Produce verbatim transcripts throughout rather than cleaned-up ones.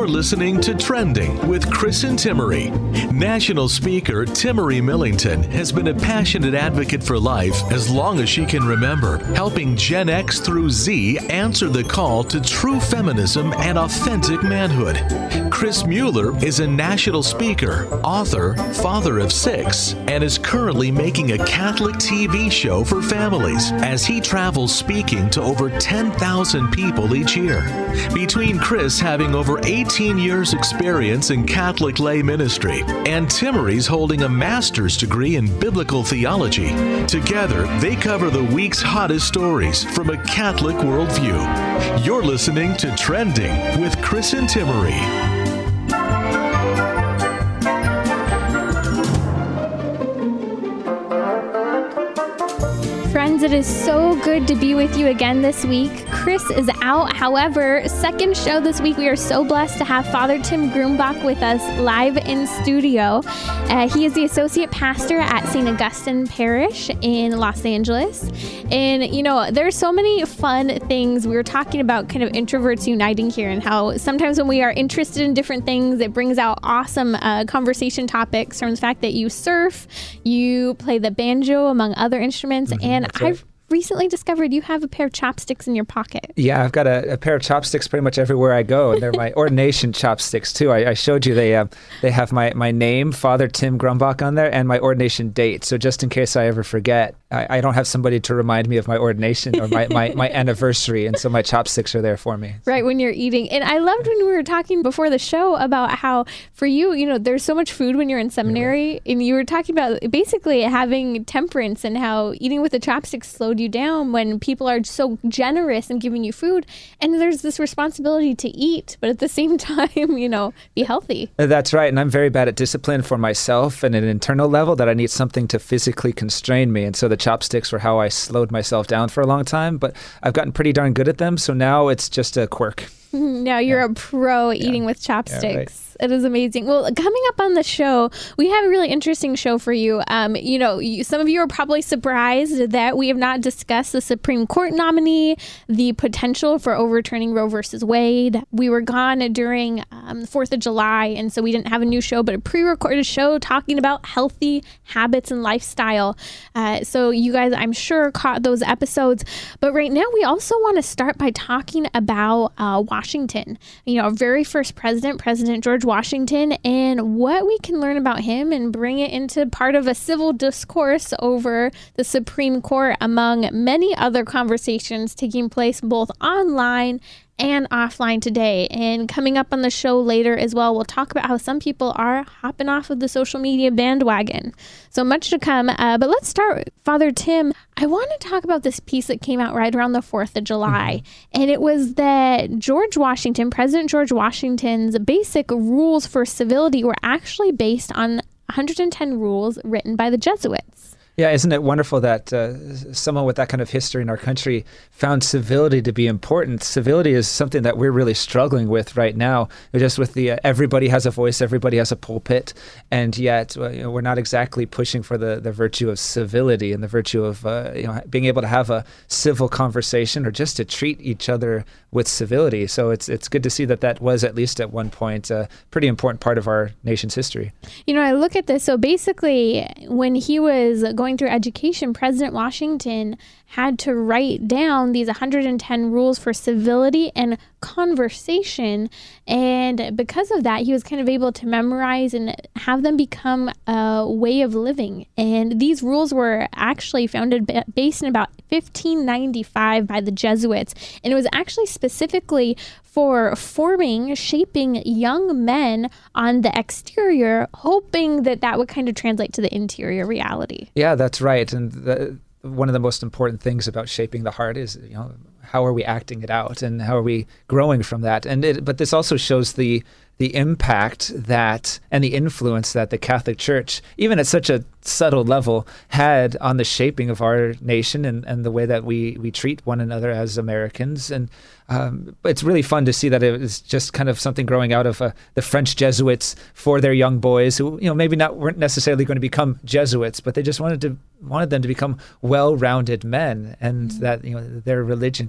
You're listening to Trending with Chris and Timmery. National speaker Timmery Millington has been a passionate advocate for life as long as she can remember, helping Gen X through Z answer the call to true feminism and authentic manhood. Chris Mueller is a national speaker, author, father of six, and is currently making a Catholic T V show for families as he travels speaking to over ten thousand people each year. Between Chris having over eighteen years experience in Catholic lay ministry and Timmery's holding a master's degree in biblical theology, together they cover the week's hottest stories from a Catholic worldview. You're listening to Trending with Chris and Timmery. Friends, it is so good to be with you again this week. Chris is out. However, second show this week, we are so blessed to have Father Tim Grumbach with us live in studio. Uh, he is the associate pastor at Saint Augustine Parish in Los Angeles. And, you know, there's so many fun things. We were talking about kind of introverts uniting here and how sometimes when we are interested in different things, it brings out awesome uh, conversation topics from the fact that you surf, you play the banjo, among other instruments. Mm-hmm, and right. I've recently discovered you have a pair of chopsticks in your pocket. Yeah, I've got a, a pair of chopsticks pretty much everywhere I go, and they're my ordination chopsticks too. I, I showed you they uh, they have my, my name, Father Tim Grumbach, on there, and my ordination date. So just in case I ever forget, I, I don't have somebody to remind me of my ordination or my, my, my anniversary, and so my chopsticks are there for me. Right, when you're eating. And I loved when we were talking before the show about how for you, you know, there's so much food when you're in seminary, yeah. And you were talking about basically having temperance and how eating with the chopsticks slowed you down when people are so generous and giving you food, and there's this responsibility to eat, but at the same time, you know, be healthy. That's right. And I'm very bad at discipline for myself and at an internal level that I need something to physically constrain me. And so the chopsticks were how I slowed myself down for a long time, but I've gotten pretty darn good at them. So now it's just a quirk. Now you're yeah. a pro yeah. eating with chopsticks. Yeah, right. It is amazing. Well, coming up on the show, we have a really interesting show for you. Um, you know, you, some of you are probably surprised that we have not discussed the Supreme Court nominee, the potential for overturning Roe versus Wade. We were gone during um, the fourth of July, and so we didn't have a new show, but a pre-recorded show talking about healthy habits and lifestyle. Uh, so you guys, I'm sure, caught those episodes. But right now, we also want to start by talking about uh, Washington. You know, our very first president, President George Washington, and what we can learn about him and bring it into part of a civil discourse over the Supreme Court, among many other conversations taking place both online and offline today. And coming up on the show later as well, we'll talk about how some people are hopping off of the social media bandwagon. So much to come. Uh, but let's start, Father Tim. I want to talk about this piece that came out right around the fourth of July. Mm-hmm. And it was that George Washington, President George Washington's basic rules for civility were actually based on one hundred ten rules written by the Jesuits. Yeah, isn't it wonderful that uh, someone with that kind of history in our country found civility to be important? Civility is something that we're really struggling with right now. Just with the uh, everybody has a voice, everybody has a pulpit, and yet uh, you know, we're not exactly pushing for the, the virtue of civility and the virtue of uh, you know being able to have a civil conversation or just to treat each other with civility. So it's it's good to see that that was at least at one point a pretty important part of our nation's history. You know, I look at this. So basically, when he was going through education, President Washington had to write down these one hundred ten rules for civility and conversation. And because of that, he was kind of able to memorize and have them become a way of living. And these rules were actually founded ba- based in about fifteen ninety-five by the Jesuits. And it was actually specifically for forming, shaping young men on the exterior, hoping that that would kind of translate to the interior reality. Yeah, that's right. And the, one of the most important things about shaping the heart is, you know, how are we acting it out and how are we growing from that? And it, but this also shows the the impact that and the influence that the Catholic Church, even at such a subtle level, had on the shaping of our nation and, and the way that we, we treat one another as Americans. And um, it's really fun to see that it was just kind of something growing out of uh, the French Jesuits for their young boys who, you know, maybe not weren't necessarily going to become Jesuits, but they just wanted to wanted them to become well-rounded men, and mm-hmm. that, you know, their religion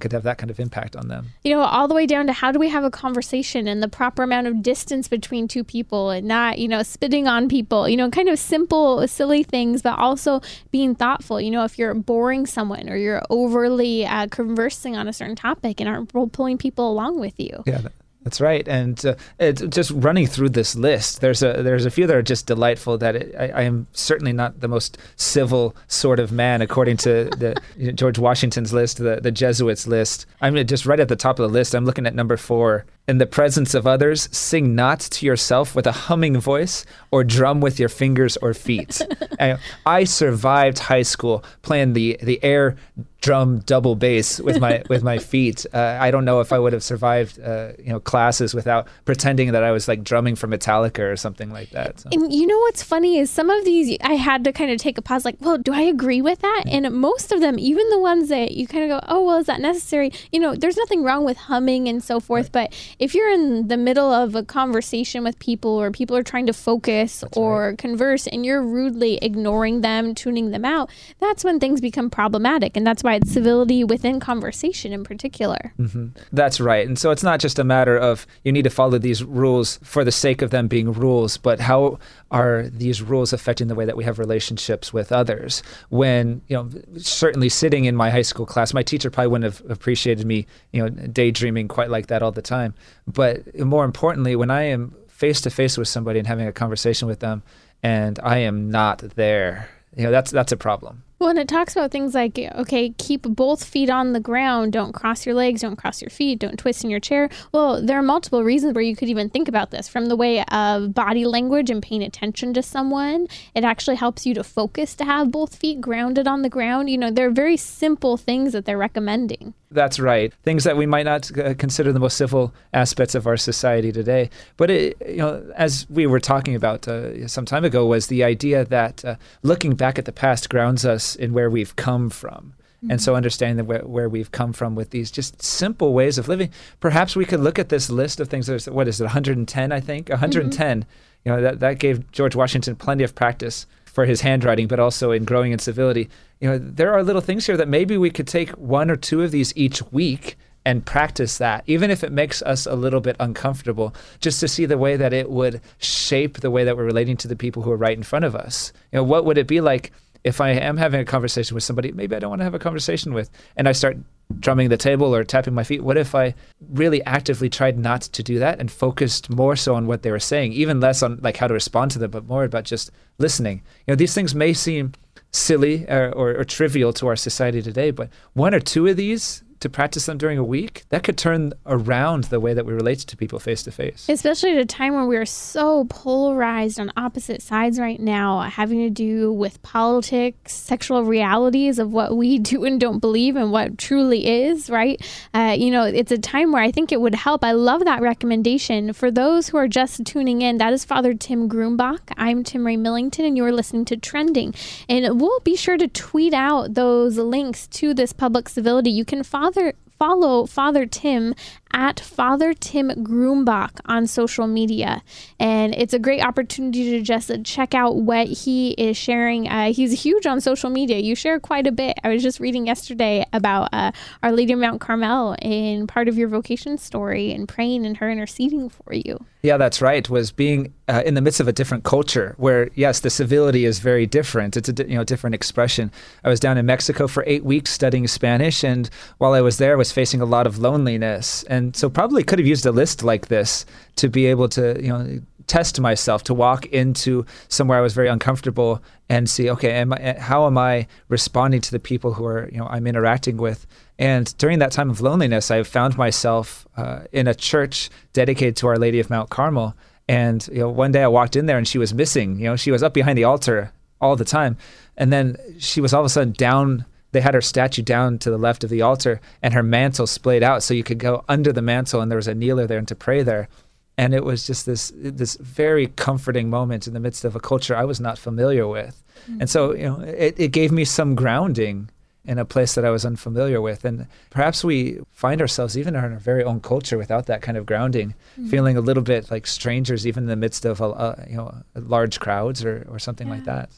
could have that kind of impact on them. You know, all the way down to how do we have a conversation and the proper amount of distance between two people and not, you know, spitting on people, you know, kind of simple, silly things, but also being thoughtful. You know, if you're boring someone or you're overly uh, conversing on a certain topic and aren't pulling people along with you. Yeah. That's right, and uh, it's just running through this list. There's a there's a few that are just delightful. That it, I, I am certainly not the most civil sort of man, according to the you know, George Washington's list, the the Jesuits list. I'm just right at the top of the list. I'm looking at number four. In the presence of others, sing not to yourself with a humming voice or drum with your fingers or feet. I, I survived high school playing the the air drum double bass with my with my feet. Uh, I don't know if I would have survived uh, you know classes without pretending that I was like drumming for Metallica or something like that. So. And you know what's funny is some of these I had to kind of take a pause, like, well, do I agree with that? And most of them, even the ones that you kind of go, oh, well, is that necessary? You know, there's nothing wrong with humming and so forth, right. But if you're in the middle of a conversation with people or people are trying to focus that's or right. converse and you're rudely ignoring them, tuning them out, that's when things become problematic. And that's why it's civility within conversation in particular. Mm-hmm. That's right. And so it's not just a matter of you need to follow these rules for the sake of them being rules, but how are these rules affecting the way that we have relationships with others? When, you know, certainly sitting in my high school class, my teacher probably wouldn't have appreciated me, you know, daydreaming quite like that all the time. But more importantly, when I am face to face with somebody and having a conversation with them and I am not there, you know, that's that's a problem. Well, and it talks about things like, okay, keep both feet on the ground. Don't cross your legs. Don't cross your feet. Don't twist in your chair. Well, there are multiple reasons where you could even think about this. From the way of body language and paying attention to someone, it actually helps you to focus to have both feet grounded on the ground. You know, they're very simple things that they're recommending. That's right. Things that we might not uh, consider the most civil aspects of our society today. But, it, you know, as we were talking about uh, some time ago, was the idea that uh, looking back at the past grounds us in where we've come from. Mm-hmm. And so understanding that where, where we've come from with these just simple ways of living, perhaps we could look at this list of things. There's, what is it, one hundred ten, I think? one hundred ten. Mm-hmm. You know, that, that gave George Washington plenty of practice for his handwriting, but also in growing in civility. You know, there are little things here that maybe we could take one or two of these each week and practice that, even if it makes us a little bit uncomfortable, just to see the way that it would shape the way that we're relating to the people who are right in front of us. You know, what would it be like if I am having a conversation with somebody maybe I don't want to have a conversation with, and I start drumming the table or tapping my feet? What if I really actively tried not to do that and focused more so on what they were saying, even less on like how to respond to them, but more about just listening? You know, these things may seem silly or, or, or trivial to our society today, but one or two of these to practice them during a week, that could turn around the way that we relate to people face to face. Especially at a time where we're so polarized on opposite sides right now, having to do with politics, sexual realities of what we do and don't believe and what truly is, right? Uh, you know, it's a time where I think it would help. I love that recommendation. For those who are just tuning in, that is Father Tim Grumbach. I'm Timmerie Millington, and you're listening to Trending. And we'll be sure to tweet out those links to this public civility. You can follow Father, follow Father Tim at Father Tim Grumbach on social media. And it's a great opportunity to just check out what he is sharing. Uh, he's huge on social media. You share quite a bit. I was just reading yesterday about uh, Our Lady of Mount Carmel in part of your vocation story and praying and her interceding for you. Yeah, that's right. Was being uh, in the midst of a different culture where, yes, the civility is very different. It's a di- you know different expression. I was down in Mexico for eight weeks studying Spanish, and while I was there, I was facing a lot of loneliness. And so probably could have used a list like this to be able to, you know, test myself, to walk into somewhere I was very uncomfortable and see, okay, am I, how am I responding to the people who are, you know, I'm interacting with? And during that time of loneliness, I found myself uh, in a church dedicated to Our Lady of Mount Carmel. And, you know, one day I walked in there and she was missing. You know, she was up behind the altar all the time. And then she was all of a sudden down. They had her statue down to the left of the altar and her mantle splayed out so you could go under the mantle and there was a kneeler there and to pray there. And it was just this this very comforting moment in the midst of a culture I was not familiar with. Mm-hmm. And so, you know, it, it gave me some grounding in a place that I was unfamiliar with. And perhaps we find ourselves even in our very own culture without that kind of grounding, mm-hmm. feeling a little bit like strangers even in the midst of a, a, you know large crowds or, or something yeah. like that. So.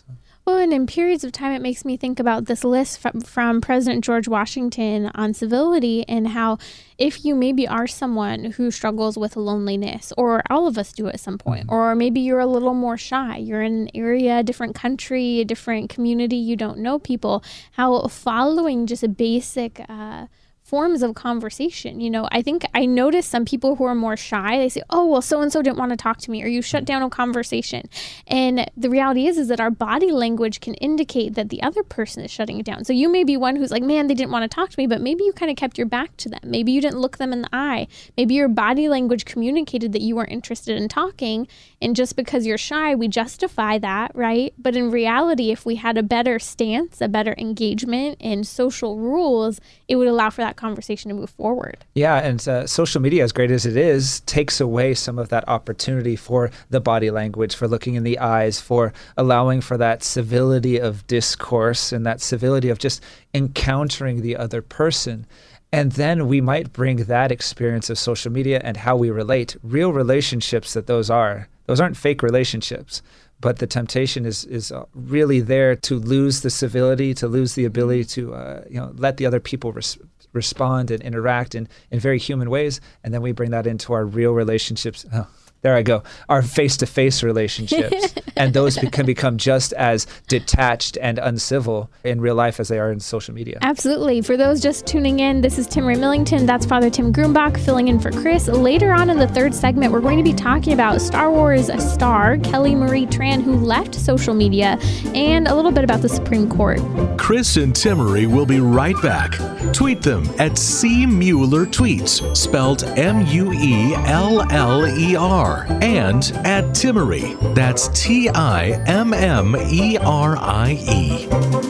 Well, and in periods of time, it makes me think about this list from, from President George Washington on civility, and how if you maybe are someone who struggles with loneliness, or all of us do at some point, or maybe you're a little more shy, you're in an area, a different country, a different community, you don't know people, how following just a basic uh, forms of conversation. You know, I think I noticed some people who are more shy, they say, oh, well, so-and-so didn't want to talk to me, or you shut down a conversation. And the reality is, is that our body language can indicate that the other person is shutting it down. So you may be one who's like, man, they didn't want to talk to me, but maybe you kind of kept your back to them. Maybe you didn't look them in the eye. Maybe your body language communicated that you weren't interested in talking. And just because you're shy, we justify that, right? But in reality, if we had a better stance, a better engagement and social rules, it would allow for that conversation to move forward. Yeah, and uh, social media, as great as it is, takes away some of that opportunity for the body language, for looking in the eyes, for allowing for that civility of discourse and that civility of just encountering the other person. And then we might bring that experience of social media and how we relate, real relationships that those are. Those aren't fake relationships. But the temptation is is really there to lose the civility, to lose the ability to uh, you know let the other people res- respond and interact in, in very human ways, and then we bring that into our real relationships. Oh, there I go. Our face-to-face relationships, and those be- can become just as detached and uncivil in real life as they are in social media. Absolutely. For those just tuning in, this is Timmerie Millington. That's Father Tim Grumbach filling in for Chris. Later on in the third segment, we're going to be talking about Star Wars star Kelly Marie Tran, who left social media, and a little bit about the Supreme Court. Chris and Timmerie will be right back. Tweet them at C Mueller Tweets, spelled M U E L L E R, and at Timmerie. That's T I M M E R I E.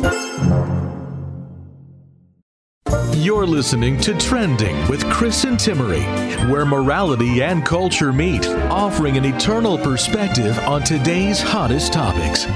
You're listening to Trending with Chris and Timmerie, where morality and culture meet, offering an eternal perspective on today's hottest topics.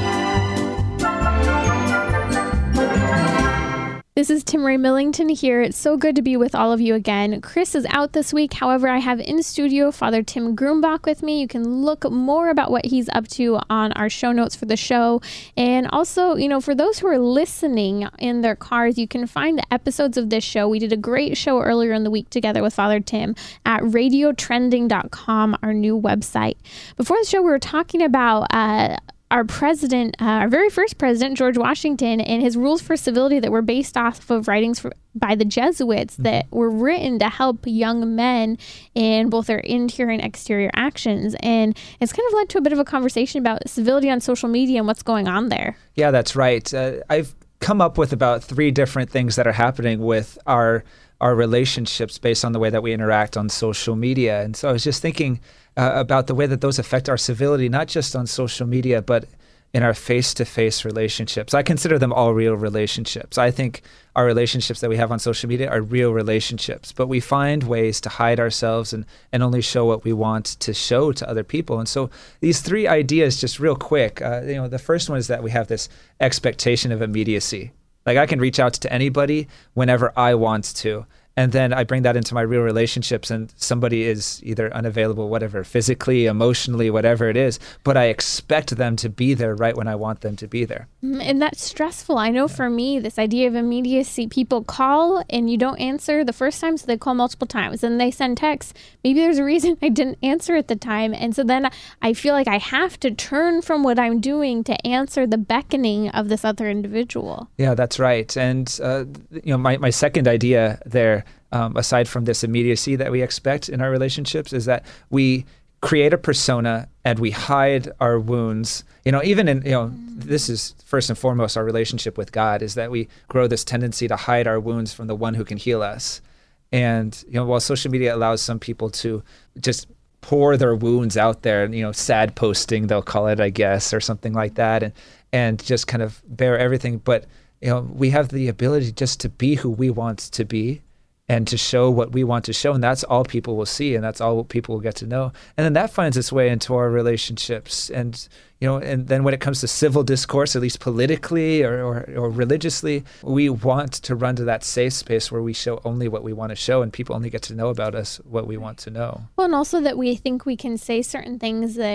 This is Timmerie Millington here. It's so good to be with all of you again. Chris is out this week. However, I have in studio Father Tim Grumbach with me. You can look more about what he's up to on our show notes for the show. And also, you know, for those who are listening in their cars, you can find the episodes of this show. We did a great show earlier in the week together with Father Tim at radio trending dot com, our new website. Before the show, we were talking about uh, our president, uh, our very first president, George Washington, and his rules for civility that were based off of writings for, by the Jesuits that were written to help young men in both their interior and exterior actions. And it's kind of led to a bit of a conversation about civility on social media and what's going on there. Yeah, that's right. Uh, I've come up with about three different things that are happening with our our relationships based on the way that we interact on social media. And so I was just thinking uh, about the way that those affect our civility, not just on social media, but in our face-to-face relationships. I consider them all real relationships. I think our relationships that we have on social media are real relationships, but we find ways to hide ourselves and, and only show what we want to show to other people. And so these three ideas, just real quick, uh, you know, the first one is that we have this expectation of immediacy. Like I can reach out to anybody whenever I want to. And then I bring that into my real relationships, and somebody is either unavailable, whatever, physically, emotionally, whatever it is, but I expect them to be there right when I want them to be there. And that's stressful. I know yeah. For me, this idea of immediacy, people call and you don't answer the first time, so they call multiple times, and they send texts. Maybe there's a reason I didn't answer at the time. And so then I feel like I have to turn from what I'm doing to answer the beckoning of this other individual. Yeah, that's right. And, uh, you know, my, my second idea there, Um, aside from this immediacy that we expect in our relationships, is that we create a persona and we hide our wounds. You know, even in, you know, this is first and foremost our relationship with God, is that we grow this tendency to hide our wounds from the one who can heal us. And, you know, while social media allows some people to just pour their wounds out there, you know, sad posting, they'll call it, I guess, or something like that, and and just kind of bear everything. But, you know, we have the ability just to be who we want to be, and to show what we want to show, and that's all people will see, and that's all people will get to know. And then that finds its way into our relationships. And, you know, and then when it comes to civil discourse, at least politically or, or, or religiously, we want to run to that safe space where we show only what we want to show, and people only get to know about us what we want to know. Well, and also that we think we can say certain things that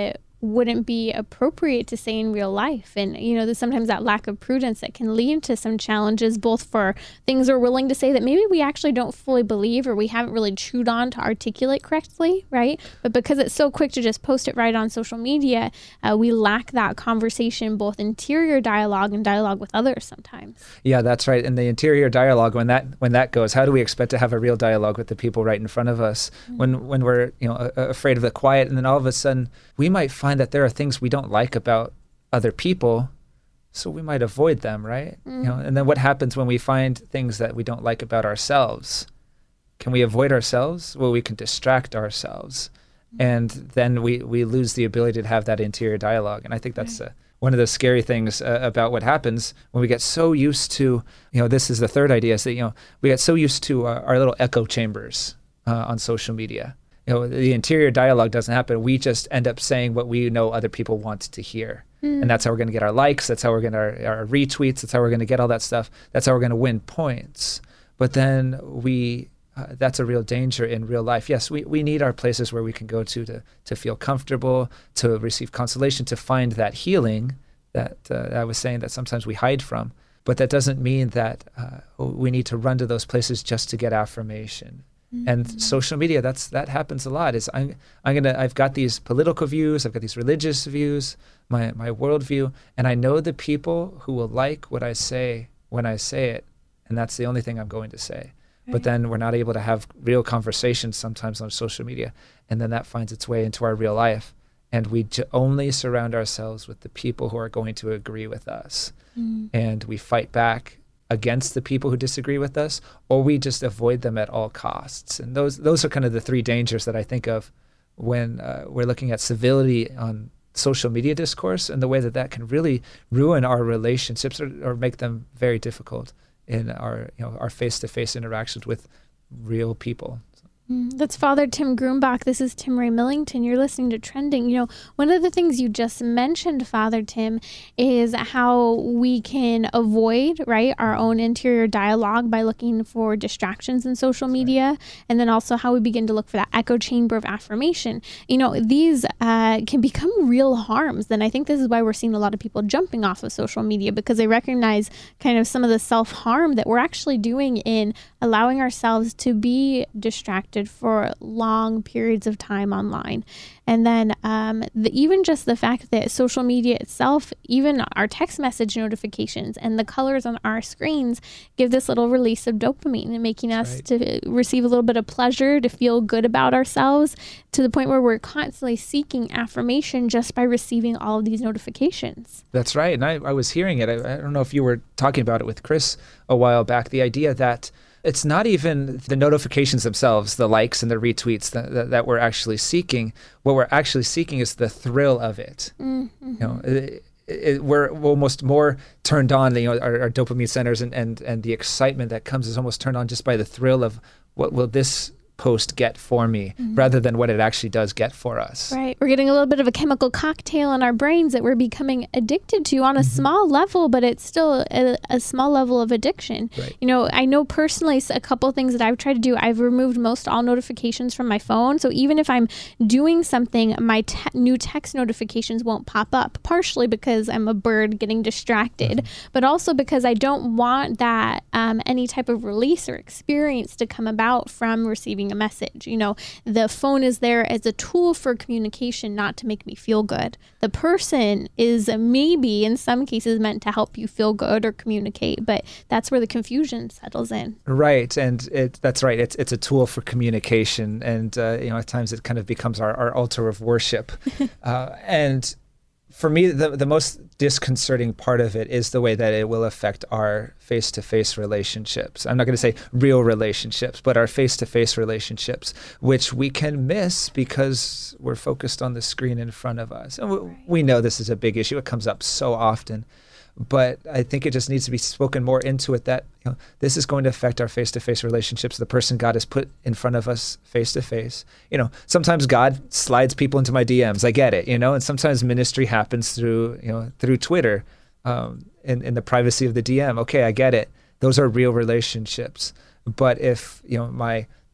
wouldn't be appropriate to say in real life. And, you know, there's sometimes that lack of prudence that can lead to some challenges, both for things we're willing to say that maybe we actually don't fully believe or we haven't really chewed on to articulate correctly, right? But because it's so quick to just post it right on social media, uh, we lack that conversation, both interior dialogue and dialogue with others sometimes. Yeah, that's right. And the interior dialogue, when that when that goes, how do we expect to have a real dialogue with the people right in front of us mm-hmm. when when we're you know a- afraid of the quiet, and then all of a sudden we might find that there are things we don't like about other people, so we might avoid them, right? Mm-hmm. You know, and then what happens when we find things that we don't like about ourselves? Can we avoid ourselves? Well, we can distract ourselves, mm-hmm. and then we we lose the ability to have that interior dialogue. And I think that's right. a one of the scary things uh, about what happens when we get so used to, you know, this is the third idea, is that, you know, we get so used to our, our little echo chambers uh, on social media. You know, the interior dialogue doesn't happen. We just end up saying what we know other people want to hear. Mm. And that's how we're going to get our likes. That's how we're going to our, our retweets. That's how we're going to get all that stuff. That's how we're going to win points. But then we... Uh, that's a real danger in real life. Yes, we, we need our places where we can go to, to to feel comfortable, to receive consolation, to find that healing that uh, I was saying that sometimes we hide from. But that doesn't mean that uh, we need to run to those places just to get affirmation. Mm-hmm. And social media, that's that happens a lot. Is I'm I'm gonna I've got these political views, I've got these religious views, my my worldview, and I know the people who will like what I say when I say it, and that's the only thing I'm going to say. But then we're not able to have real conversations sometimes on social media. And then that finds its way into our real life. And we j- only surround ourselves with the people who are going to agree with us. Mm. And we fight back against the people who disagree with us, or we just avoid them at all costs. And those those are kind of the three dangers that I think of when uh, we're looking at civility on social media discourse, and the way that that can really ruin our relationships or, or make them very difficult in our, you know, our face-to-face interactions with real people. That's Father Tim Grumbach. This is Timmerie Millington. You're listening to Trending. You know, one of the things you just mentioned, Father Tim, is how we can avoid, right, our own interior dialogue by looking for distractions in social media, right. And then also how we begin to look for that echo chamber of affirmation. You know, these uh, can become real harms. And I think this is why we're seeing a lot of people jumping off of social media, because they recognize kind of some of the self-harm that we're actually doing in allowing ourselves to be distracted for long periods of time online. And then um, the, even just the fact that social media itself, even our text message notifications and the colors on our screens give this little release of dopamine and making us right. to receive a little bit of pleasure, to feel good about ourselves, to the point where we're constantly seeking affirmation just by receiving all of these notifications. That's right. And I, I was hearing it. I, I don't know if you were talking about it with Chris a while back, the idea that it's not even the notifications themselves, the likes and the retweets that, that, that we're actually seeking. What we're actually seeking is the thrill of it. Mm-hmm. You know, it, it, we're almost more turned on. You know, our, our dopamine centers and, and and the excitement that comes is almost turned on just by the thrill of what will this post get for me, mm-hmm. rather than what it actually does get for us. Right. We're getting a little bit of a chemical cocktail in our brains that we're becoming addicted to on a mm-hmm. small level, but it's still a, a small level of addiction. Right. You know, I know personally a couple of things that I've tried to do. I've removed most all notifications from my phone. So even if I'm doing something, my te- new text notifications won't pop up, partially because I'm a bird getting distracted, mm-hmm. but also because I don't want that um, any type of release or experience to come about from receiving a message. You know, the phone is there as a tool for communication, not to make me feel good. The person is maybe in some cases meant to help you feel good or communicate, but that's where the confusion settles in. Right, and it, that's right. It's it's a tool for communication, and uh, you know, at times it kind of becomes our, our altar of worship. uh, and for me, the the most disconcerting part of it is the way that it will affect our face-to-face relationships. I'm not going to say real relationships, but our face-to-face relationships, which we can miss because we're focused on the screen in front of us. And we, we know this is a big issue. It comes up so often. But I think it just needs to be spoken more into it that, you know, this is going to affect our face-to-face relationships. The person God has put in front of us face-to-face. You know, sometimes God slides people into my D Ms. I get it, you know, and sometimes ministry happens through, you know, through Twitter, um, in, in the privacy of the D M. Okay, I get it. Those are real relationships. But if, you know, my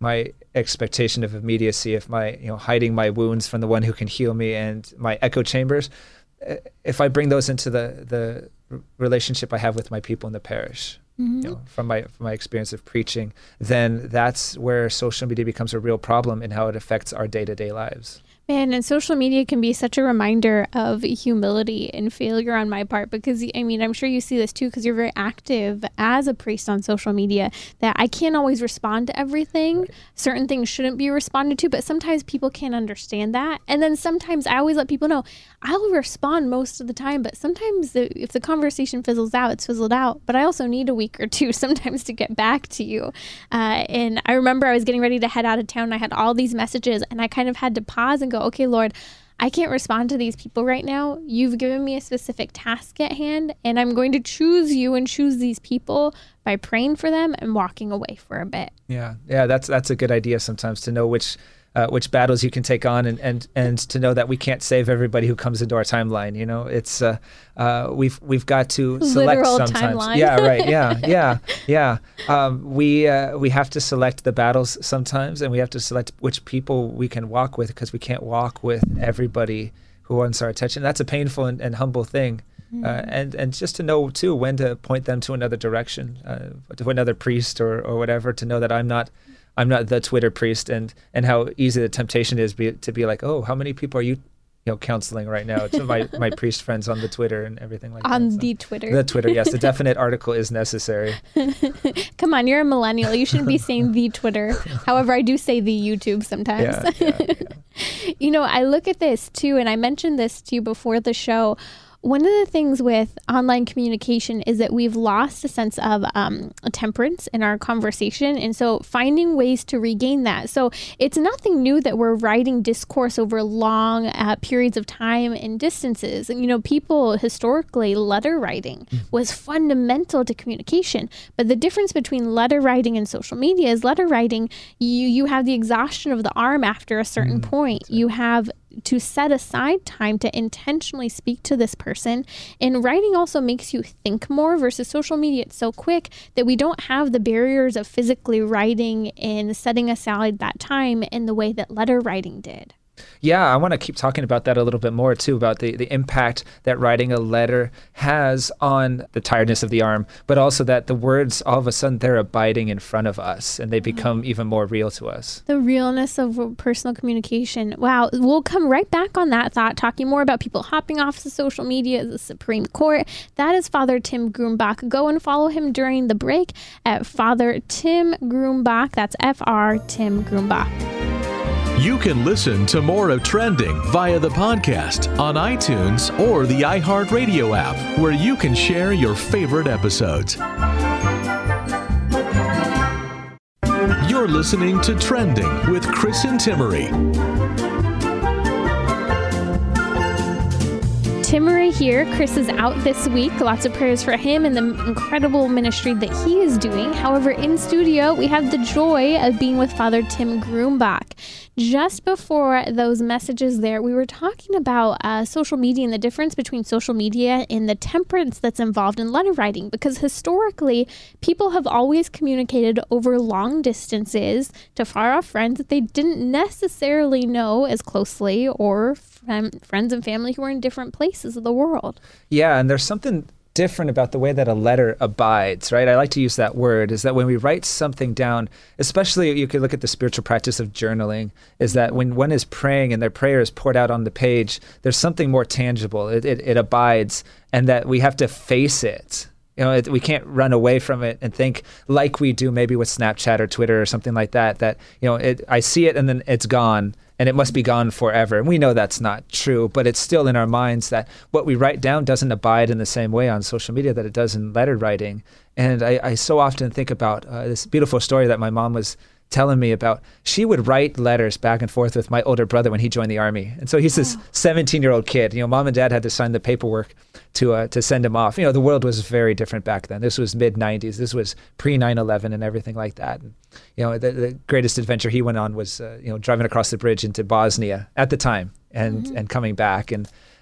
my expectation of immediacy, if my, you know, hiding my wounds from the one who can heal me, and my echo chambers, if I bring those into the the relationship I have with my people in the parish, mm-hmm. you know, from my from my experience of preaching, then that's where social media becomes a real problem in how it affects our day-to-day lives. Man, and social media can be such a reminder of humility and failure on my part, because, I mean, I'm sure you see this too, because you're very active as a priest on social media, that I can't always respond to everything. Right. Certain things shouldn't be responded to, but sometimes people can't understand that. And then sometimes I always let people know, I'll respond most of the time, but sometimes the, if the conversation fizzles out, it's fizzled out. But I also need a week or two sometimes to get back to you. Uh, and I remember I was getting ready to head out of town, and I had all these messages, and I kind of had to pause and go, okay, Lord, I can't respond to these people right now. You've given me a specific task at hand, and I'm going to choose you and choose these people by praying for them and walking away for a bit. Yeah, yeah, that's that's a good idea sometimes, to know which uh, which battles you can take on, and, and and to know that we can't save everybody who comes into our timeline. You know, it's uh, uh, we've we've got to select Literal sometimes. Timeline. Yeah, right. Yeah, yeah, yeah. Um, we uh, we have to select the battles sometimes, and we have to select which people we can walk with, because we can't walk with everybody who wants our attention. That's a painful and, and humble thing. Mm-hmm. Uh, and and just to know too when to point them to another direction, uh, to another priest or or whatever, to know that I'm not. I'm not the Twitter priest, and, and how easy the temptation is be, to be like, oh, how many people are you, you know, counseling right now? To my, my priest friends on the Twitter and everything like on that. On so, the Twitter. The Twitter, yes. The definite article is necessary. Come on, you're a millennial. You shouldn't be saying the Twitter. However, I do say the YouTube sometimes. Yeah, yeah, yeah. You know, I look at this too, and I mentioned this to you before the show. One of the things with online communication is that we've lost a sense of um, temperance in our conversation. And so finding ways to regain that. So it's nothing new that we're writing discourse over long uh, periods of time and distances. And, you know, people historically, letter writing was fundamental to communication. But the difference between letter writing and social media is letter writing, you, you have the exhaustion of the arm after a certain mm, point. You have to set aside time to intentionally speak to this person. And writing also makes you think more, versus social media. It's so quick that we don't have the barriers of physically writing and setting aside that time in the way that letter writing did. Yeah, I want to keep talking about that a little bit more too, about the, the impact that writing a letter has on the tiredness of the arm, but also that the words, all of a sudden, they're abiding in front of us, and they become mm-hmm. even more real to us. The realness of personal communication. Wow. We'll come right back on that thought, talking more about people hopping off the social media, the Supreme Court. That is Father Tim Grumbach. Go and follow him during the break at Father Tim Grumbach. That's F R Tim Grumbach. You can listen to more of Trending via the podcast on iTunes or the iHeartRadio app, where you can share your favorite episodes. You're listening to Trending with Chris and Timmery. Timmery here. Chris is out this week. Lots of prayers for him and the incredible ministry that he is doing. However, in studio, we have the joy of being with Father Tim Grumbach. Just before those messages there, we were talking about uh, social media and the difference between social media and the temperance that's involved in letter writing, because historically, people have always communicated over long distances to far-off friends that they didn't necessarily know as closely, or fam- friends and family who were in different places of the world. Yeah, and there's something different about the way that a letter abides, right? I like to use that word, is that when we write something down, especially you could look at the spiritual practice of journaling, is that when one is praying and their prayer is poured out on the page, there's something more tangible. It, it, it abides, and that we have to face it. You know, it, we can't run away from it and think like we do maybe with Snapchat or Twitter or something like that, that, you know, it, I see it and then it's gone, and it must be gone forever. And we know that's not true, but it's still in our minds that what we write down doesn't abide in the same way on social media that it does in letter writing. And I, I so often think about uh, this beautiful story that my mom was telling me about. She would write letters back and forth with my older brother when he joined the Army. And so he's this seventeen-year-old kid. You know, mom and dad had to sign the paperwork to uh, to send him off. You know, the world was very different back then. This was mid nineties. This was pre nine eleven and everything like that. And, you know, the, the greatest adventure he went on was, uh, you know, driving across the bridge into Bosnia at the time and, mm-hmm. and coming back. And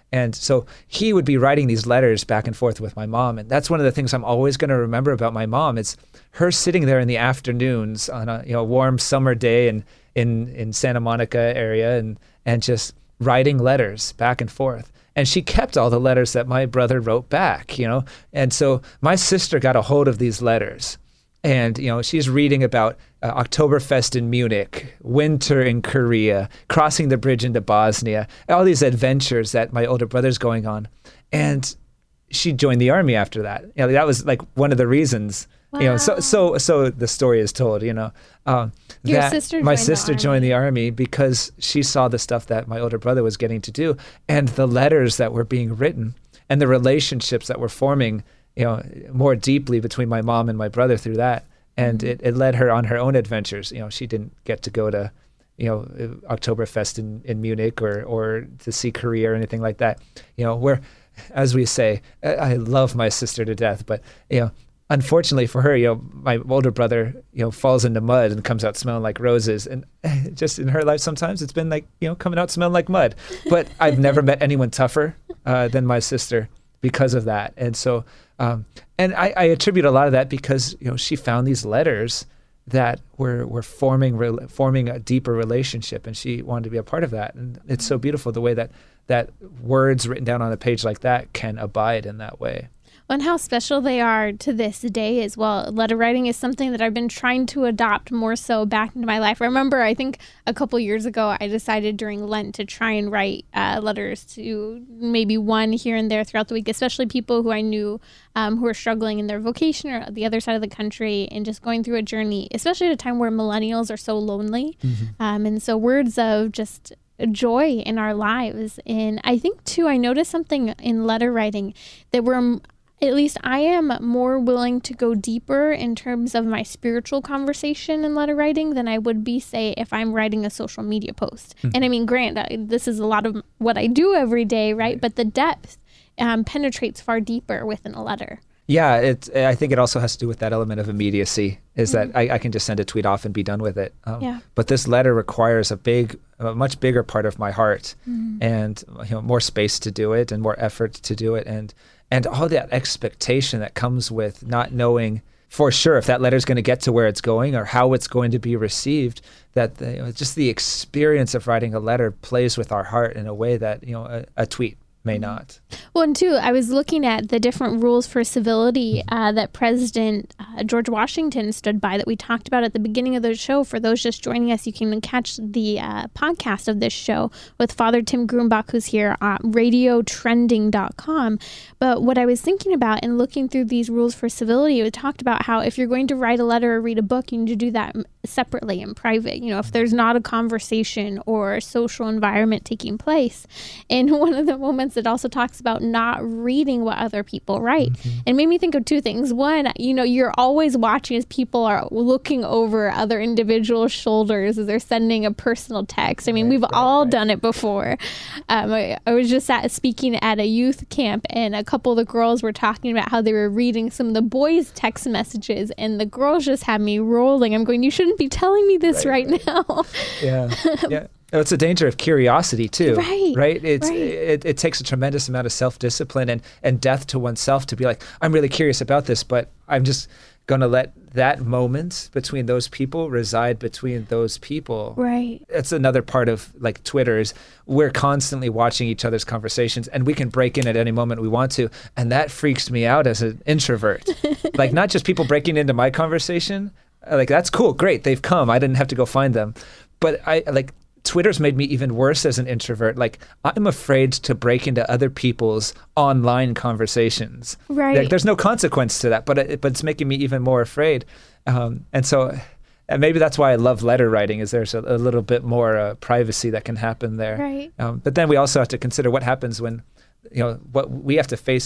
And so he would be writing these letters back and forth with my mom. And that's one of the things I'm always going to remember about my mom. It's her sitting there in the afternoons on a you know warm summer day in, in, in Santa Monica area and, and just writing letters back and forth. And she kept all the letters that my brother wrote back, you know. And so my sister got a hold of these letters. And, you know, she's reading about uh, Oktoberfest in Munich, winter in Korea, crossing the bridge into Bosnia, all these adventures that my older brother's going on. And she joined the army after that. You know, that was like one of the reasons, wow. you know, so so so the story is told, you know. Um, Your that sister my joined sister the joined the army because she saw the stuff that my older brother was getting to do and the letters that were being written and the relationships that were forming, you know, more deeply between my mom and my brother through that. And it, it led her on her own adventures. You know, she didn't get to go to, you know, Oktoberfest in, in Munich or, or to see Korea or anything like that. You know, where, as we say, I, I love my sister to death, but, you know, unfortunately for her, you know, my older brother, you know, falls into mud and comes out smelling like roses. And just in her life, sometimes it's been like, you know, coming out smelling like mud. But I've never met anyone tougher uh, than my sister because of that. And so, um, and I, I attribute a lot of that because, you know, she found these letters that were, were forming, re- forming a deeper relationship, and she wanted to be a part of that. And it's so beautiful the way that, that words written down on a page like that can abide in that way. And how special they are to this day as well. Letter writing is something that I've been trying to adopt more so back into my life. I remember, I think a couple years ago, I decided during Lent to try and write uh, letters to maybe one here and there throughout the week, especially people who I knew um, who were struggling in their vocation or the other side of the country and just going through a journey, especially at a time where millennials are so lonely. Mm-hmm. Um, and so words of just joy in our lives. And I think, too, I noticed something in letter writing that we're at least I am more willing to go deeper in terms of my spiritual conversation in letter writing than I would be, say, if I'm writing a social media post. Mm-hmm. And I mean, granted, this is a lot of what I do every day, right? right. But the depth um, penetrates far deeper within a letter. Yeah, it, I think it also has to do with that element of immediacy, is mm-hmm. that I, I can just send a tweet off and be done with it. Um, yeah. But this letter requires a big, a much bigger part of my heart mm-hmm. and you know more space to do it and more effort to do it. And And all that expectation that comes with not knowing for sure if that letter is going to get to where it's going or how it's going to be received, that the, you know, just the experience of writing a letter plays with our heart in a way that, you know, a, a tweet may not. Well, and two, I was looking at the different rules for civility uh, that President uh, George Washington stood by that we talked about at the beginning of the show. For those just joining us, you can catch the uh, podcast of this show with Father Tim Grumbach, who's here at radio trending dot com. But what I was thinking about in looking through these rules for civility, it talked about how if you're going to write a letter or read a book, you need to do that separately in private. You know, if there's not a conversation or a social environment taking place. And one of the moments it also talks about not reading what other people write. Mm-hmm. It made me think of two things. One, you know, you're always watching as people are looking over other individuals' shoulders as they're sending a personal text. I mean, right, we've right, all right. done it before. Um, I, I was just at, speaking at a youth camp, and a couple of the girls were talking about how they were reading some of the boys' text messages, and the girls just had me rolling. I'm going, you shouldn't be telling me this right, right, right. now. Yeah, yeah. It's a danger of curiosity too, right? Right. It's, right. It, it takes a tremendous amount of self-discipline and, and death to oneself to be like, I'm really curious about this, but I'm just going to let that moment between those people reside between those people. Right. That's another part of like Twitter is we're constantly watching each other's conversations, and we can break in at any moment we want to, and that freaks me out as an introvert. Like not just people breaking into my conversation, like that's cool, great, they've come, I didn't have to go find them, but I like. Twitter's made me even worse as an introvert. Like, I'm afraid to break into other people's online conversations. Right. Like, there's no consequence to that, but it, but it's making me even more afraid. Um, and so and maybe that's why I love letter writing, is there's a, a little bit more uh, privacy that can happen there. Right. Um, but then we also have to consider what happens when, you know, what we have to face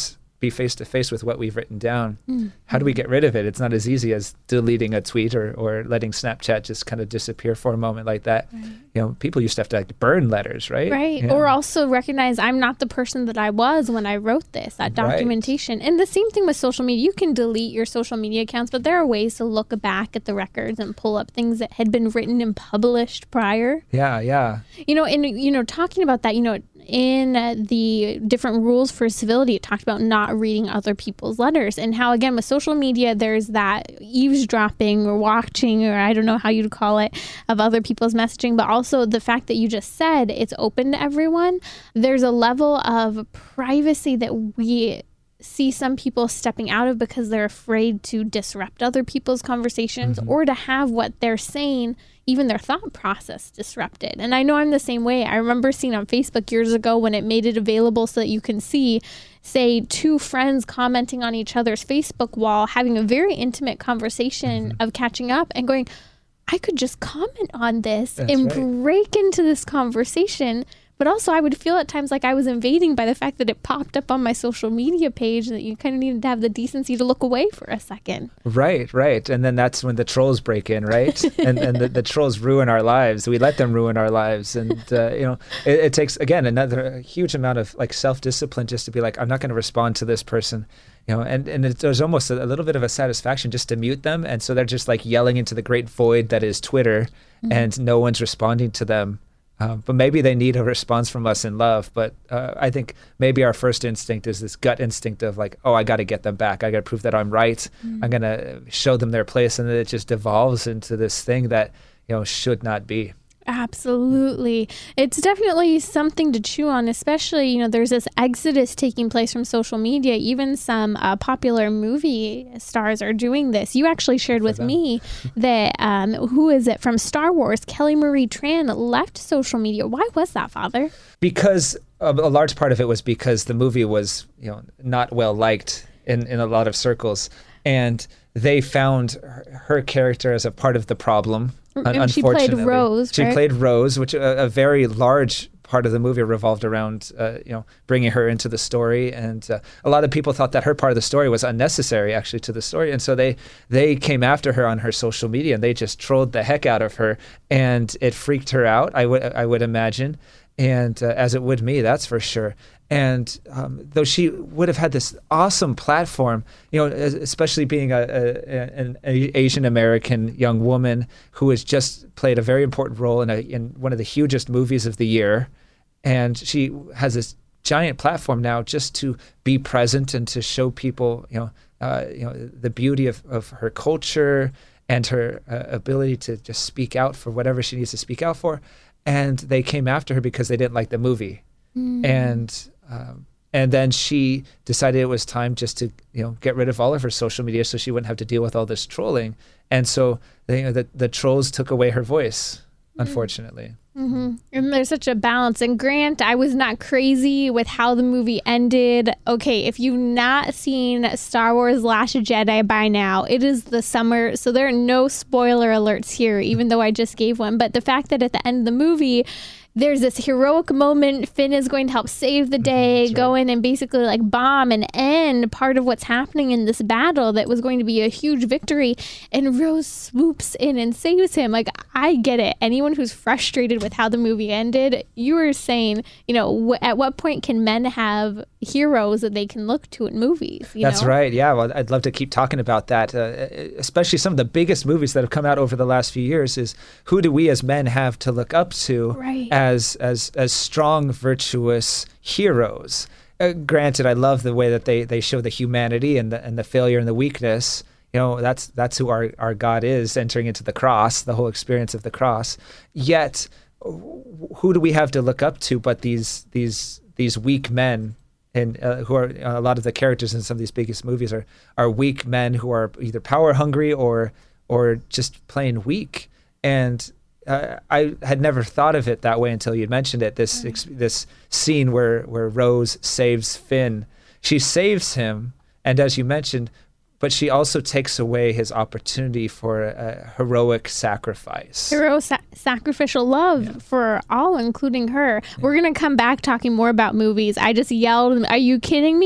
be face to face with what we've written down. Mm. How do we get rid of it? It's not as easy as deleting a tweet or, or letting Snapchat just kind of disappear for a moment like that. Right. You know, people used to have to like burn letters, right? Right. Yeah. Or also recognize I'm not the person that I was when I wrote this, that documentation. Right. And the same thing with social media. You can delete your social media accounts, but there are ways to look back at the records and pull up things that had been written and published prior. Yeah, yeah. You know, and, you know, talking about that, you know, in uh, the different rules for civility, it talked about not reading other people's letters, and how, again, with social media, there's that eavesdropping or watching, or I don't know how you'd call it, of other people's messaging, but also the fact that you just said it's open to everyone. There's a level of privacy that we see some people stepping out of because they're afraid to disrupt other people's conversations, mm-hmm. or to have what they're saying, even their thought process, disrupted. And I know I'm the same way. I remember seeing on Facebook years ago when it made it available so that you can see, say, two friends commenting on each other's Facebook wall, having a very intimate conversation, mm-hmm. of catching up and going, I could just comment on this. That's and right. break into this conversation. But also I would feel at times like I was invading by the fact that it popped up on my social media page, that you kind of needed to have the decency to look away for a second. Right, right. And then that's when the trolls break in, right? and and the, the trolls ruin our lives. We let them ruin our lives. And, uh, you know, it, it takes, again, another huge amount of like self-discipline just to be like, I'm not going to respond to this person. You know, and, and it, there's almost a, a little bit of a satisfaction just to mute them. And so they're just like yelling into the great void that is Twitter, mm-hmm. and no one's responding to them. Uh, but maybe they need a response from us in love. But uh, I think maybe our first instinct is this gut instinct of like, oh, I got to get them back. I got to prove that I'm right. Mm-hmm. I'm going to show them their place. And then it just devolves into this thing that, you know, should not be. Absolutely. It's definitely something to chew on, especially, you know, there's this exodus taking place from social media. Even some uh, popular movie stars are doing this. You actually shared with me that, um, who is it, from Star Wars, Kelly Marie Tran left social media. Why was that, Father? Because a, a large part of it was because the movie was, you know, not well liked in, in a lot of circles. And they found her, her character as a part of the problem. And she played Rose, She right? played Rose, which a, a very large part of the movie revolved around, uh, you know, bringing her into the story. And uh, a lot of people thought that her part of the story was unnecessary, actually, to the story. And so they they came after her on her social media, and they just trolled the heck out of her. And it freaked her out, I would I would imagine, and uh, as it would me, that's for sure. And um, though she would have had this awesome platform, you know, especially being a, a, an Asian American young woman who has just played a very important role in, a, in one of the hugest movies of the year, and she has this giant platform now just to be present and to show people, you know, uh, you know, the beauty of, of her culture and her uh, ability to just speak out for whatever she needs to speak out for. And they came after her because they didn't like the movie. Mm. And um, and then she decided it was time just to, you know, get rid of all of her social media so she wouldn't have to deal with all this trolling. And so they, you know, the, the trolls took away her voice, unfortunately. Mm-hmm. And there's such a balance. And Grant, I was not crazy with how the movie ended. Okay, if you've not seen Star Wars Last Jedi by now, it is the summer, so there are no spoiler alerts here, even though I just gave one. But the fact that at the end of the movie, there's this heroic moment. Finn is going to help save the day, mm-hmm, go right. in and basically like bomb and end part of what's happening in this battle that was going to be a huge victory. And Rose swoops in and saves him. Like, I get it. Anyone who's frustrated with how the movie ended, you were saying, you know, w- at what point can men have heroes that they can look to in movies? You That's know? right. Yeah. Well, I'd love to keep talking about that. Uh, especially some of the biggest movies that have come out over the last few years is who do we as men have to look up to? Right. As as as strong, virtuous heroes. Uh, granted, I love the way that they, they show the humanity and the and the failure and the weakness. You know, that's that's who our, our God is, entering into the cross, the whole experience of the cross. Yet, who do we have to look up to but these these these weak men? And uh, who are uh, a lot of the characters in some of these biggest movies are are weak men who are either power hungry or or just plain weak. And Uh, I had never thought of it that way until you mentioned it. This ex- this scene where, where Rose saves Finn. She saves him, and as you mentioned, but she also takes away his opportunity for a heroic sacrifice. Hero sa- sacrificial love yeah. for all, including her. Yeah. We're going to come back talking more about movies. I just yelled, "Are you kidding me?"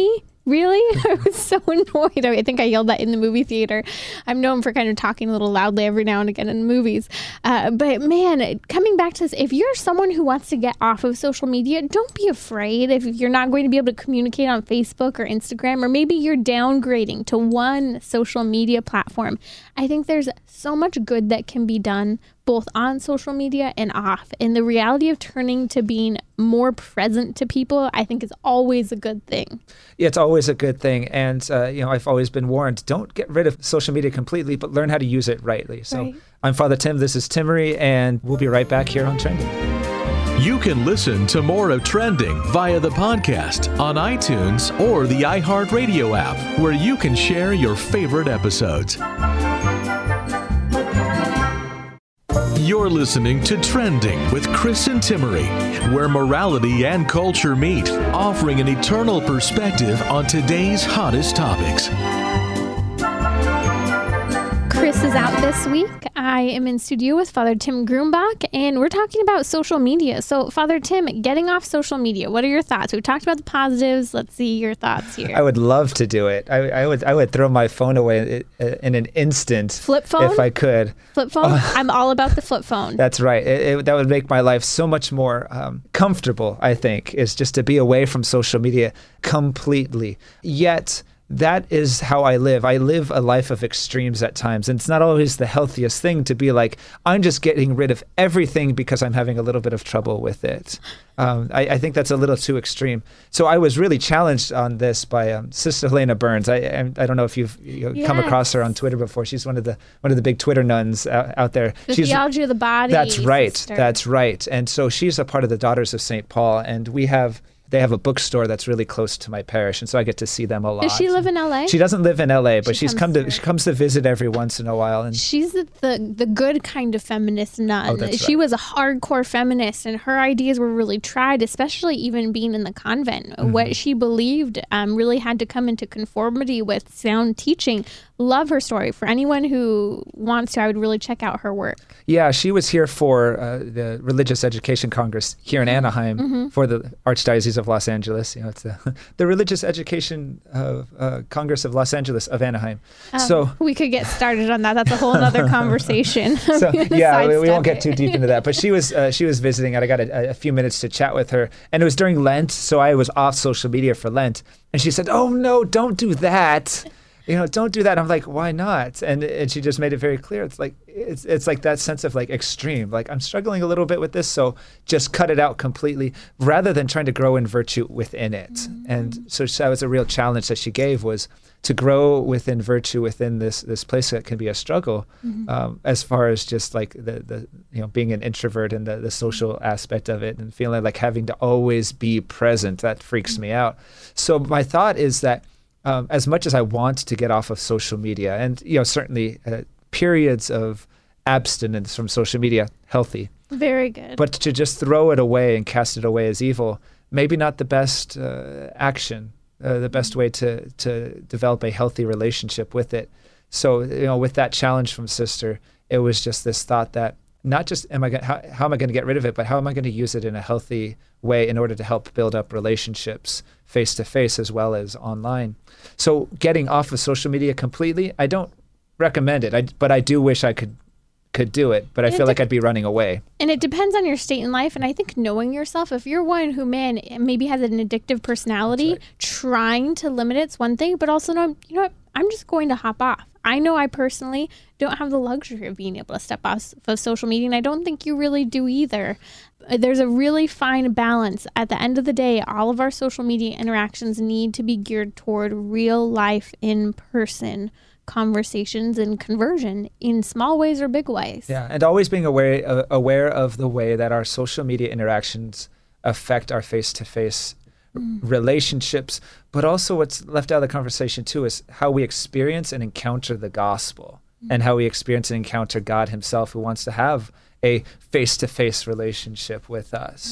Really? I was so annoyed. I think I yelled that in the movie theater. I'm known for kind of talking a little loudly every now and again in movies. Uh, but man, coming back to this, if you're someone who wants to get off of social media, don't be afraid if you're not going to be able to communicate on Facebook or Instagram, or maybe you're downgrading to one social media platform. I think there's so much good that can be done both on social media and off. And the reality of turning to being more present to people, I think is always a good thing. Yeah, it's always a good thing. And, uh, you know, I've always been warned, don't get rid of social media completely, but learn how to use it rightly. So Right. I'm Father Tim, this is Timmery, and we'll be right back here on Trending. You can listen to more of Trending via the podcast on iTunes or the iHeartRadio app, where you can share your favorite episodes. You're listening to Trending with Chris and Timmery, where morality and culture meet, offering an eternal perspective on today's hottest topics. Chris is out this week. I am in studio with Father Tim Grumbach, and we're talking about social media. So, Father Tim, getting off social media, what are your thoughts? We've talked about the positives. Let's see your thoughts here. I would love to do it. I, I would I would throw my phone away in an instant. Flip phone? If I could. Flip phone? Uh, I'm all about the flip phone. That's right. It, it, that would make my life so much more um, comfortable, I think, is just to be away from social media completely. Yet, that is how I live. I live a life of extremes at times. And it's not always the healthiest thing to be like, I'm just getting rid of everything because I'm having a little bit of trouble with it. Um, I, I think that's a little too extreme. So I was really challenged on this by um, Sister Helena Burns. I, I I don't know if you've you know, yes. come across her on Twitter before. She's one of the one of the big Twitter nuns out, out there. The she's, theology of the body. That's right. Sister. That's right. And so she's a part of the Daughters of Saint Paul, and we have. They have a bookstore that's really close to my parish, and so I get to see them a lot. Does she live in L A? She doesn't live in L A, but She she's comes come to to- she comes to visit every once in a while. And She's the, the the good kind of feminist nun. Oh, that's She right. was a hardcore feminist, and her ideas were really tried, especially even being in the convent. Mm-hmm. What she believed um, really had to come into conformity with sound teaching. Love her story. For anyone who wants to, I would really check out her work. yeah, she was here for uh, the Religious Education Congress here in Anaheim Mm-hmm. for the Archdiocese of Los Angeles. You know, it's the, the Religious Education uh, uh, Congress of Los Angeles of Anaheim. Um, so. we could get started on that. That's a whole other conversation. So I'm gonna yeah, we, we won't sidestep get too it. deep into that. But she was uh, she was visiting, and I got a, a few minutes to chat with her. And it was during Lent, so I was off social media for Lent. And she said, "Oh no, don't do that. You know, don't do that." I'm like, "Why not?" And and she just made it very clear. It's like it's it's like that sense of like extreme. Like, I'm struggling a little bit with this, so just cut it out completely, rather than trying to grow in virtue within it. Mm-hmm. And so that was a real challenge that she gave, was to grow within virtue within this this place that can be a struggle, mm-hmm. um, as far as just like the the you know being an introvert and the the social aspect of it, and feeling like having to always be present. That freaks mm-hmm. me out. So my thought is that. Um, as much as I want to get off of social media, and you know, certainly uh, periods of abstinence from social media, healthy. Very good. But to just throw it away and cast it away as evil, maybe not the best uh, action, uh, the best way to to develop a healthy relationship with it. So, you know, with that challenge from Sister, it was just this thought that not just am I gonna, how, how am I going to get rid of it, but how am I going to use it in a healthy way in order to help build up relationships face to face as well as online. So getting off of social media completely, I don't recommend it, I, but I do wish I could could do it, but I And it feel like de- I'd be running away. And it depends on your state in life. And I think knowing yourself, if you're one who, man, maybe has an addictive personality, right. trying to limit it's one thing, but also know, you know what, I'm just going to hop off. I know I personally don't have the luxury of being able to step off of social media, and I don't think you really do either. There's a really fine balance. At the end of the day, all of our social media interactions need to be geared toward real life, in-person conversations and conversion in small ways or big ways. Yeah, and always being aware uh, aware of the way that our social media interactions affect our face-to-face mm. relationships, but also what's left out of the conversation too is how we experience and encounter the gospel, mm. and how we experience and encounter God himself, who wants to have a face-to-face relationship with us. Right.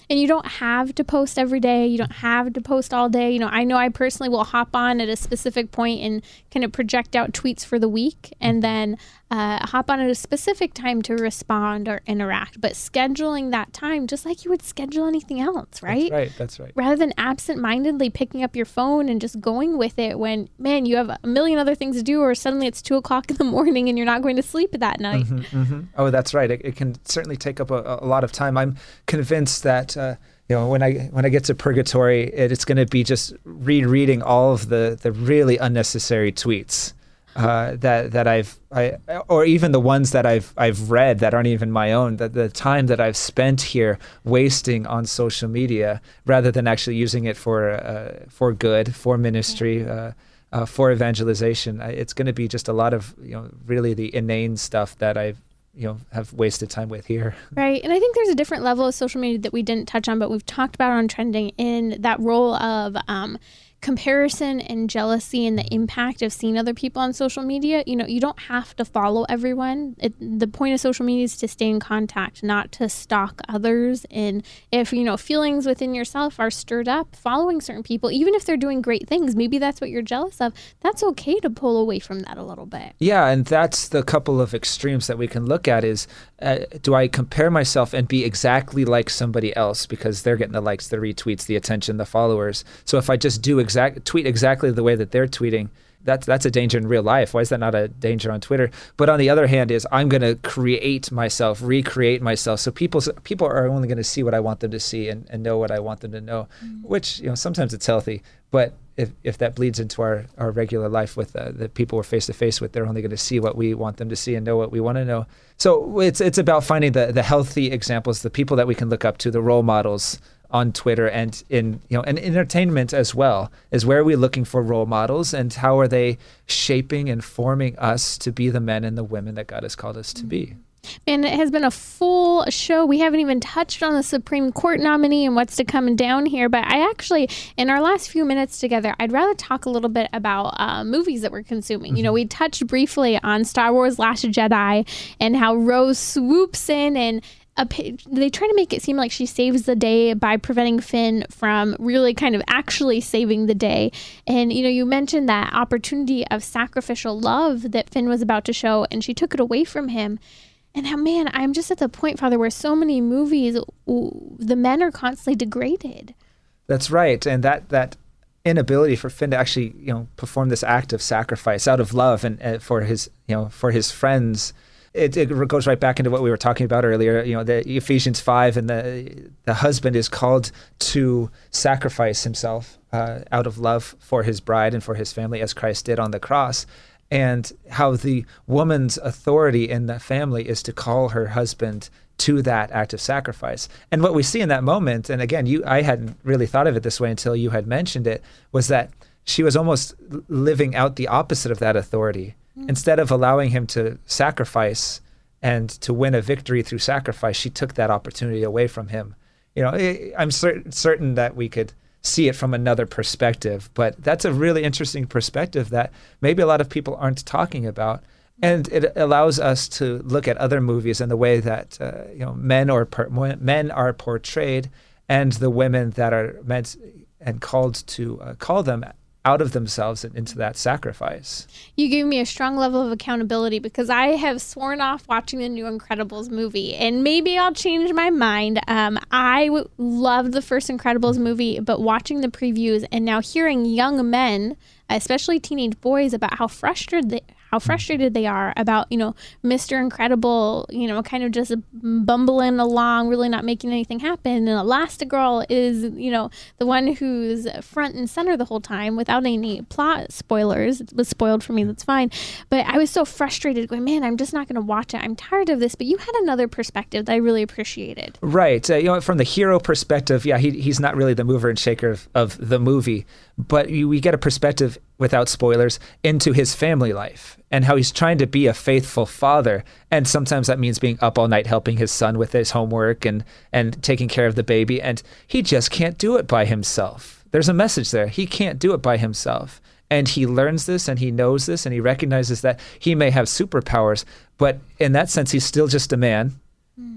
And you don't have to post every day. You don't have to post all day. You know, I know I personally will hop on at a specific point and kind of project out tweets for the week and then uh, hop on at a specific time to respond or interact. But scheduling that time just like you would schedule anything else, right? That's right. That's right. Rather than absent-mindedly picking up your phone and just going with it when, man, you have a million other things to do, or suddenly it's two o'clock in the morning and you're not going to sleep that night. Mm-hmm, mm-hmm. Oh, that's right. It, it can certainly take up a, a lot of time. I'm convinced that uh, you know when I when I get to purgatory, it, it's going to be just rereading all of the the really unnecessary tweets uh, that that I've I or even the ones that I've I've read that aren't even my own. That the time that I've spent here wasting on social media rather than actually using it for uh, for good, for ministry. Uh, Uh, for evangelization, it's going to be just a lot of, you know, really the inane stuff that I've, you know, have wasted time with here. Right. And I think there's a different level of social media that we didn't touch on, but we've talked about on Trending in that role of um, comparison and jealousy and the impact of seeing other people on social media. You know, you don't have to follow everyone. It, the point of social media is to stay in contact, not to stalk others. And if, you know, feelings within yourself are stirred up following certain people, even if they're doing great things, maybe that's what you're jealous of, that's okay to pull away from that a little bit. Yeah, and that's the couple of extremes that we can look at is, uh, do I compare myself and be exactly like somebody else because they're getting the likes, the retweets, the attention, the followers? So if I just do exactly Exact, tweet exactly the way that they're tweeting, that's that's a danger in real life. Why is that not a danger on Twitter? But on the other hand is I'm going to create myself, recreate myself. So people people are only going to see what I want them to see and, and know what I want them to know, mm-hmm. which, you know, sometimes it's healthy. But if, if that bleeds into our, our regular life with uh, the people we're face to face with, they're only going to see what we want them to see and know what we want to know. So it's it's about finding the, the healthy examples, the people that we can look up to, the role models on Twitter and in, you know, and entertainment as well, is where are we looking for role models and how are they shaping and forming us to be the men and the women that God has called us to be. And it has been a full show. We haven't even touched on the Supreme Court nominee and what's to come down here. But I actually, in our last few minutes together, I'd rather talk a little bit about uh, movies that we're consuming. Mm-hmm. You know, we touched briefly on Star Wars Last Jedi and how Rose swoops in and A, they try to make it seem like she saves the day by preventing Finn from really kind of actually saving the day. And, you know, you mentioned that opportunity of sacrificial love that Finn was about to show, and she took it away from him. And now, man, I'm just at the point, Father, where so many movies, ooh, the men are constantly degraded. That's right. And that that inability for Finn to actually, you know, perform this act of sacrifice out of love and uh, for his, you know, for his friends. It, it goes right back into what we were talking about earlier. You know, the Ephesians five, and the the husband is called to sacrifice himself uh, out of love for his bride and for his family, as Christ did on the cross. And how the woman's authority in the family is to call her husband to that act of sacrifice. And what we see in that moment, and again, you I hadn't really thought of it this way until you had mentioned it, was that she was almost living out the opposite of that authority. Instead of allowing him to sacrifice and to win a victory through sacrifice, she took that opportunity away from him. You know, I'm certain certain that we could see it from another perspective, but that's a really interesting perspective that maybe a lot of people aren't talking about. And it allows us to look at other movies and the way that uh, you know men or per- men are portrayed, and the women that are meant and called to uh, call them out of themselves and into that sacrifice. You gave me a strong level of accountability because I have sworn off watching the new Incredibles movie, and maybe I'll change my mind. Um, I w- loved the first Incredibles movie, but watching the previews and now hearing young men, especially teenage boys, about how frustrated they, how frustrated they are about, you know, Mister Incredible, you know, kind of just bumbling along, really not making anything happen. And Elastigirl is, you know, the one who's front and center the whole time without any plot spoilers. It was spoiled for me, that's fine. But I was so frustrated going, man, I'm just not going to watch it. I'm tired of this. But you had another perspective that I really appreciated. Right. Uh, you know, from the hero perspective, yeah, he, he's not really the mover and shaker of, of the movie. But you, we get a perspective, without spoilers, into his family life and how he's trying to be a faithful father. And sometimes that means being up all night helping his son with his homework and, and taking care of the baby. And he just can't do it by himself. There's a message there. He can't do it by himself. And he learns this and he knows this and he recognizes that he may have superpowers, but in that sense, he's still just a man. Mm.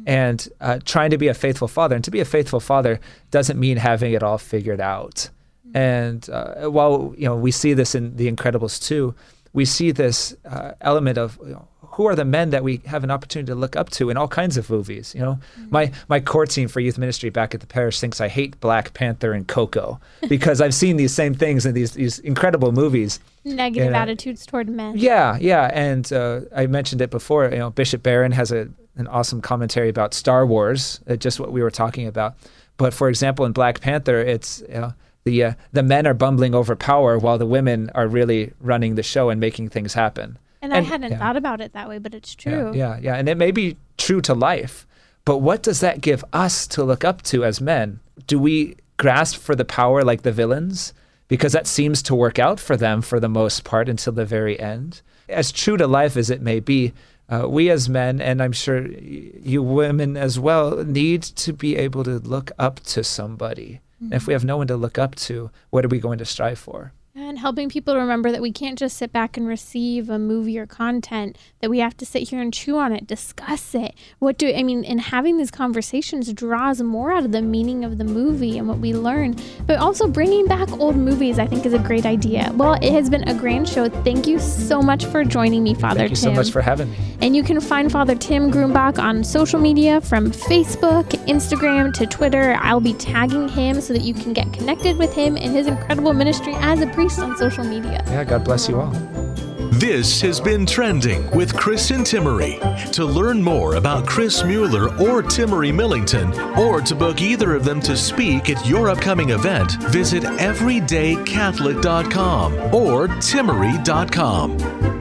and uh, trying to be a faithful father. And to be a faithful father doesn't mean having it all figured out. And uh, while you know we see this in The Incredibles too, we see this uh, element of you know, who are the men that we have an opportunity to look up to in all kinds of movies. You know, mm-hmm. my my core team for youth ministry back at the parish thinks I hate Black Panther and Coco because I've seen these same things in these these incredible movies. Negative and, uh, attitudes toward men. Yeah, yeah, and uh, I mentioned it before. You know, Bishop Barron has a an awesome commentary about Star Wars, uh, just what we were talking about. But for example, in Black Panther, it's you know, the uh, the men are bumbling over power while the women are really running the show and making things happen. And, and I hadn't yeah. thought about it that way, but it's true. Yeah, yeah, yeah, and it may be true to life, but what does that give us to look up to as men? Do we grasp for the power like the villains? Because that seems to work out for them for the most part until the very end. As true to life as it may be, uh, we as men, and I'm sure you women as well, need to be able to look up to somebody. Mm-hmm. And if we have no one to look up to, what are we going to strive for? And helping people to remember that we can't just sit back and receive a movie or content, that we have to sit here and chew on it, discuss it. What do I mean? And having these conversations draws more out of the meaning of the movie and what we learn. But also bringing back old movies, I think, is a great idea. Well, it has been a grand show. Thank you so much for joining me, Father Tim. Thank you so much for having me. And you can find Father Tim Grumbach on social media, from Facebook, Instagram to Twitter. I'll be tagging him so that you can get connected with him and his incredible ministry as a priest on social media. Yeah, God bless you all. This has been Trending with Chris and Timmery. To learn more about Chris Mueller or Timmery Millington, or to book either of them to speak at your upcoming event, visit everyday catholic dot com or timmery dot com.